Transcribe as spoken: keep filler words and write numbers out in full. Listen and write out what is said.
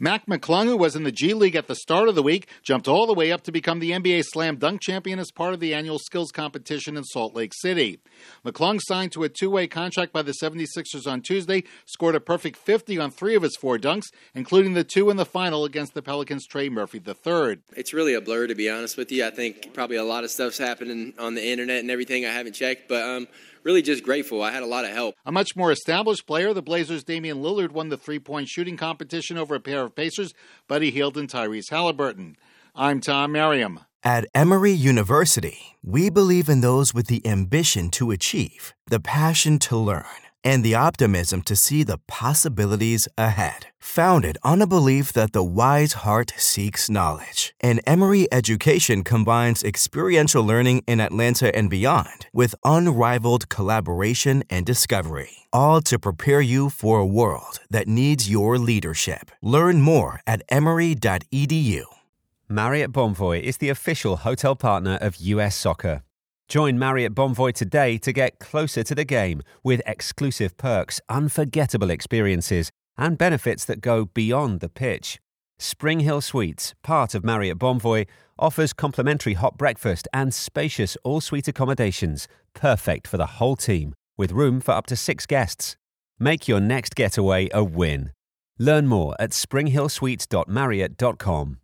Mac McClung, who was in the G League at the start of the week, jumped all the way up to become the N B A Slam Dunk champion as part of the annual skills competition in Salt Lake City. McClung signed to a two-way contract by the seventy-sixers on Tuesday, scored a perfect fifty on three of his four dunks, including the two in the final against the Pelicans' Trey Murphy the third. It's really a blur, to be honest with you. I think probably a lot of stuff's happening on the internet and everything I haven't checked, but um. really just grateful. I had a lot of help. A much more established player, the Blazers' Damian Lillard won the three-point shooting competition over a pair of Pacers, Buddy Hield and Tyrese Halliburton. I'm Tom Merriam. At Emory University, we believe in those with the ambition to achieve, the passion to learn, and the optimism to see the possibilities ahead. Founded on a belief that the wise heart seeks knowledge, and Emory education combines experiential learning in Atlanta and beyond with unrivaled collaboration and discovery, all to prepare you for a world that needs your leadership. Learn more at emory dot e d u. Marriott Bonvoy is the official hotel partner of U S Soccer. Join Marriott Bonvoy today to get closer to the game with exclusive perks, unforgettable experiences, and benefits that go beyond the pitch. Spring Hill Suites, part of Marriott Bonvoy, offers complimentary hot breakfast and spacious all-suite accommodations, perfect for the whole team, with room for up to six guests. Make your next getaway a win. Learn more at spring hill suites dot marriott dot com.